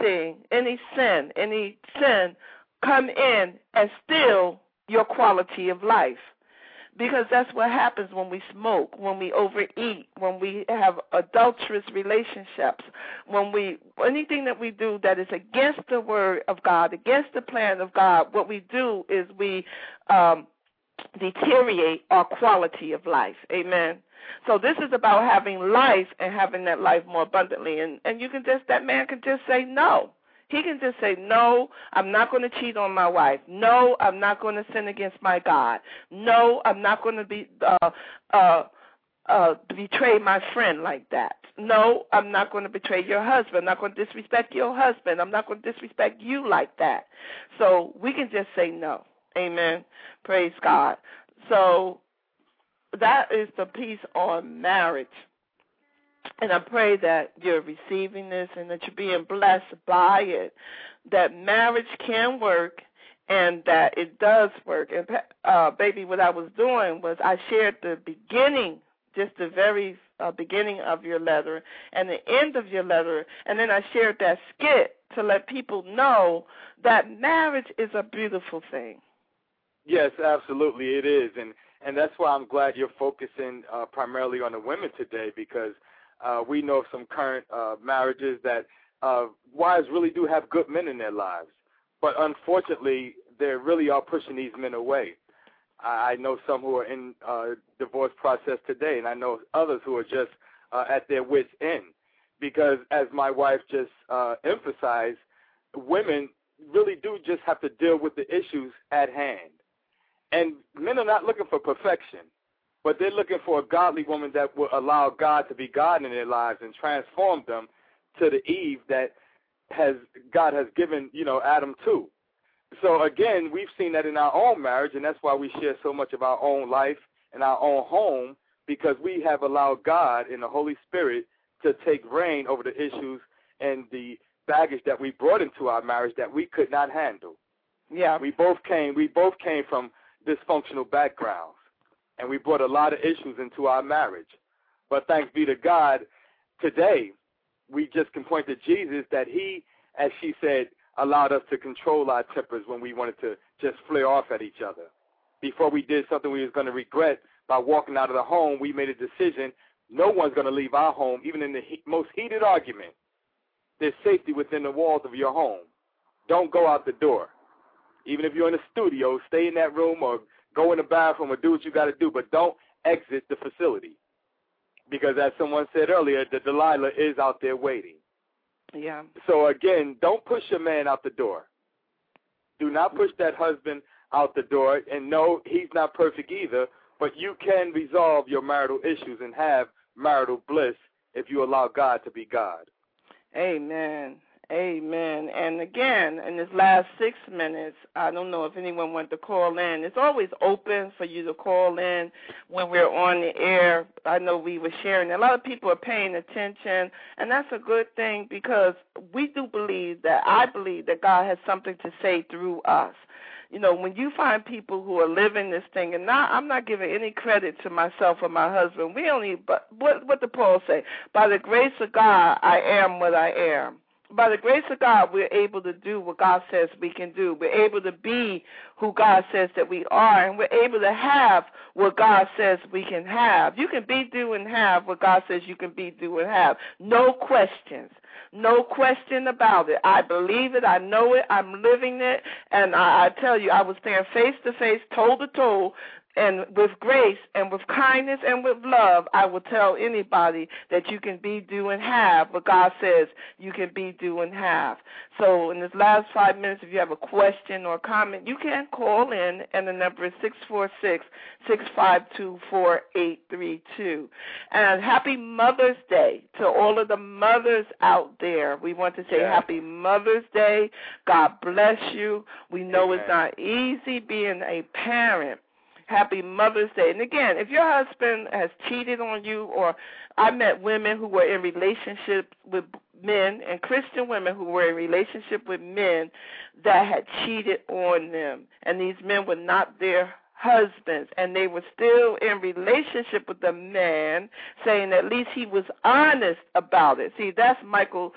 sin come in and steal your quality of life. Because that's what happens when we smoke, when we overeat, when we have adulterous relationships, anything that we do that is against the word of God, against the plan of God, what we do is we deteriorate our quality of life. Amen. So this is about having life and having that life more abundantly. And that man can just say no. He can just say, no, I'm not going to cheat on my wife. No, I'm not going to sin against my God. No, I'm not going to betray my friend like that. No, I'm not going to betray your husband. I'm not going to disrespect your husband. I'm not going to disrespect you like that. So we can just say no. Amen. Praise God. So that is the piece on marriage. And I pray that you're receiving this and that you're being blessed by it, that marriage can work and that it does work. And, baby, what I was doing was I shared the beginning, just the very beginning of your letter and the end of your letter, and then I shared that skit to let people know that marriage is a beautiful thing. Yes, absolutely, it is. And that's why I'm glad you're focusing primarily on the women today, because we know of some current marriages that wives really do have good men in their lives. But unfortunately, they really are pushing these men away. I know some who are in divorce process today, and I know others who are just at their wits' end. Because as my wife just emphasized, women really do just have to deal with the issues at hand. And men are not looking for perfection, but they're looking for a godly woman that will allow God to be God in their lives and transform them to the Eve that God has given, Adam to. So, again, we've seen that in our own marriage, and that's why we share so much of our own life and our own home, because we have allowed God and the Holy Spirit to take reign over the issues and the baggage that we brought into our marriage that we could not handle. Yeah. We both came from dysfunctional backgrounds, and we brought a lot of issues into our marriage. But thanks be to God, today we just can point to Jesus that he, as she said, allowed us to control our tempers when we wanted to just flare off at each other. Before we did something we was going to regret by walking out of the home, we made a decision, no one's going to leave our home, even in the most heated argument. There's safety within the walls of your home. Don't go out the door. Even if you're in the studio, stay in that room or go in the bathroom or do what you got to do, but don't exit the facility. Because as someone said earlier, the Delilah is out there waiting. Yeah. So, again, don't push your man out the door. Do not push that husband out the door. And no, he's not perfect either, but you can resolve your marital issues and have marital bliss if you allow God to be God. Amen. Amen. And again, in this last 6 minutes, I don't know if anyone wants to call in. It's always open for you to call in when we're on the air. I know we were sharing. A lot of people are paying attention, and that's a good thing because I believe that God has something to say through us. When you find people who are living this thing, and I'm not giving any credit to myself or my husband. But what did Paul say? By the grace of God, I am what I am. by the grace of God, we're able to do what God says we can do. We're able to be who God says that we are, and we're able to have what God says we can have. You can be, do, and have what God says you can be, do, and have. No questions. No question about it. I believe it. I know it. I'm living it. And I tell you, I was standing face to face, toe to toe, and with grace and with kindness and with love, I will tell anybody that you can be, do, and have what God says you can be, do, and have. So in this last 5 minutes, if you have a question or a comment, you can call in, and the number is 646-652-4832. And happy Mother's Day to all of the mothers out there. We want to say happy Mother's Day. God bless you. We know it's not easy being a parent. Happy Mother's Day. And again, if your husband has cheated on you, or I met women who were in relationships with men, and Christian women who were in relationship with men that had cheated on them, and these men were not their husbands, and they were still in relationship with the man, saying at least he was honest about it. See, that's a Michael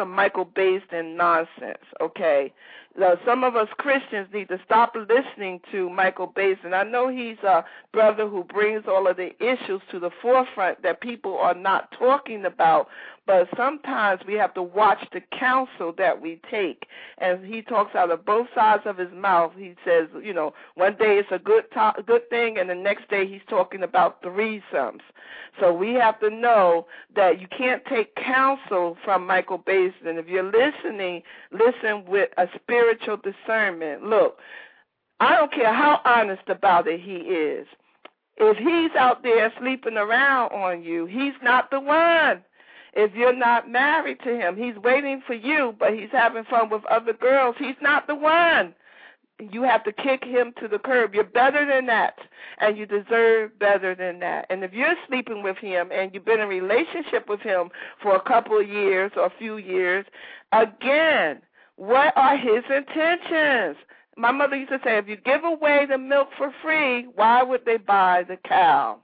Baisden nonsense, okay? Now, some of us Christians need to stop listening to Michael Baisden. I know he's a brother who brings all of the issues to the forefront that people are not talking about, but sometimes we have to watch the counsel that we take. And he talks out of both sides of his mouth. He says, you know, one day it's a good thing, and the next day he's talking about threesomes. So we have to know that you can't take counsel from Michael Baisden. If you're listening, listen with a spiritual discernment. Look, I don't care how honest about it he is. If he's out there sleeping around on you, he's not the one. If you're not married to him, he's waiting for you, but he's having fun with other girls, he's not the one. You have to kick him to the curb. You're better than that, and you deserve better than that. And if you're sleeping with him and you've been in a relationship with him for a couple of years or a few years, again, what are his intentions? My mother used to say, if you give away the milk for free, why would they buy the cow?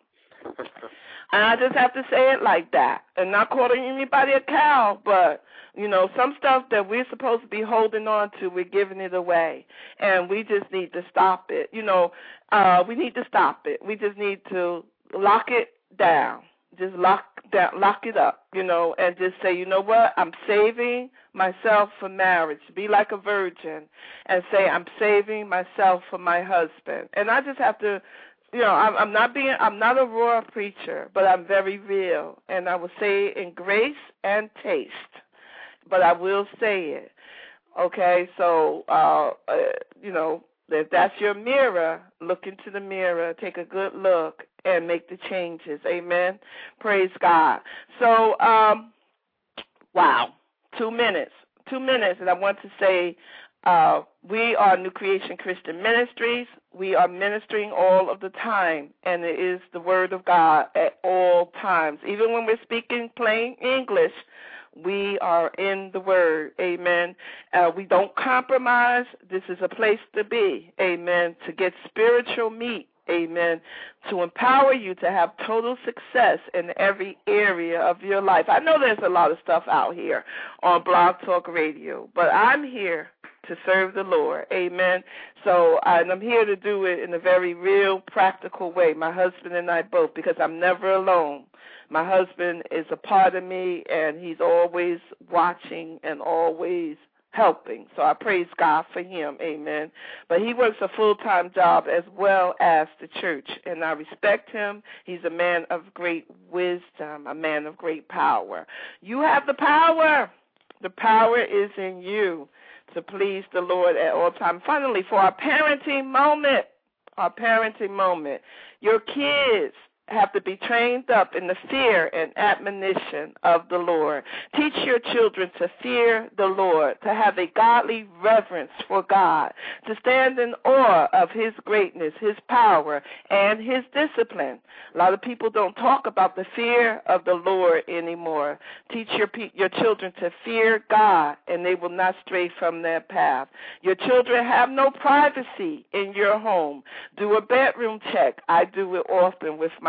And I just have to say it like that. And not calling anybody a cow, but, you know, some stuff that we're supposed to be holding on to, we're giving it away. And we just need to stop it. You know, we need to stop it. We just need to lock it down. Just lock it up, you know, and just say, you know what, I'm saving myself for marriage. Be like a virgin and say, I'm saving myself for my husband. And I just have to, you know, I'm not a raw preacher, but I'm very real. And I will say it in grace and taste, but I will say it. Okay, so, you know, if that's your mirror, look into the mirror, take a good look, and make the changes. Amen. Praise God. So, wow, 2 minutes. 2 minutes, and I want to say we are New Creation Christian Ministries. We are ministering all of the time, and it is the Word of God at all times. Even when we're speaking plain English, we are in the Word. Amen. We don't compromise. This is a place to be. Amen. To get spiritual meat. Amen. To empower you to have total success in every area of your life. I know there's a lot of stuff out here on Blog Talk Radio, but I'm here to serve the Lord. Amen. So I'm here to do it in a very real, practical way, my husband and I both, because I'm never alone. My husband is a part of me, and he's always watching and always helping. So I praise God for him. Amen. But he works a full-time job as well as the church, and I respect him. He's a man of great wisdom, a man of great power. You have the power. The power is in you to please the Lord at all times. Finally, for our parenting moment, your kids have to be trained up in the fear and admonition of the Lord. Teach your children to fear the Lord, to have a godly reverence for God, to stand in awe of his greatness, his power, and his discipline. A lot of people don't talk about the fear of the Lord anymore. Teach your children to fear God, and they will not stray from their path. Your children have no privacy in your home. Do a bedroom check. I do it often with my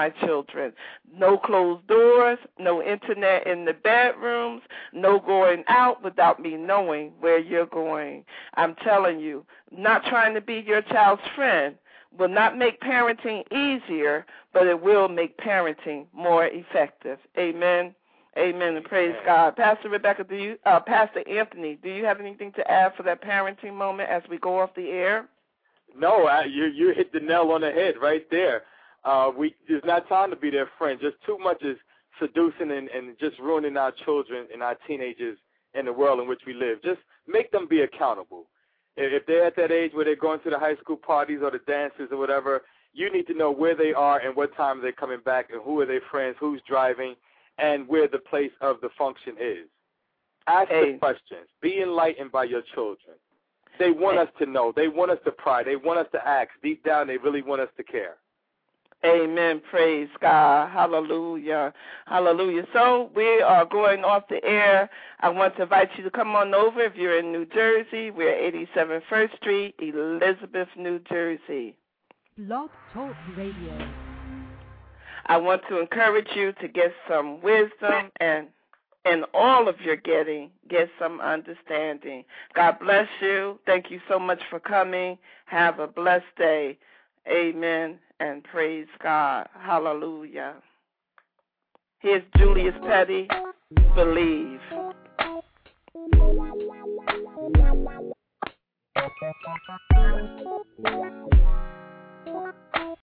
my children. No closed doors, no internet in the bedrooms, no going out without me knowing where you're going. I'm telling you, not trying to be your child's friend will not make parenting easier, but it will make parenting more effective. Amen. Amen, and praise God. Pastor Rebecca, Pastor Anthony, do you have anything to add for that parenting moment as we go off the air? No, you hit the nail on the head right there. There's not time to be their friend. Just too much is seducing and just ruining our children and our teenagers in the world in which we live. Just make them be accountable. If they're at that age where they're going to the high school parties or the dances or whatever, you need to know where they are and what time they're coming back and who are their friends, who's driving, and where the place of the function is. Ask the questions. Be enlightened by your children. They want us to know. They want us to pry. They want us to ask. Deep down, they really want us to care. Amen. Praise God. Hallelujah. Hallelujah. So we are going off the air. I want to invite you to come on over if you're in New Jersey. We're 87 First Street, Elizabeth, New Jersey. Blog Talk Radio. I want to encourage you to get some wisdom and in all of your getting, get some understanding. God bless you. Thank you so much for coming. Have a blessed day. Amen and praise God. Hallelujah. Here's Julius Petty, Believe.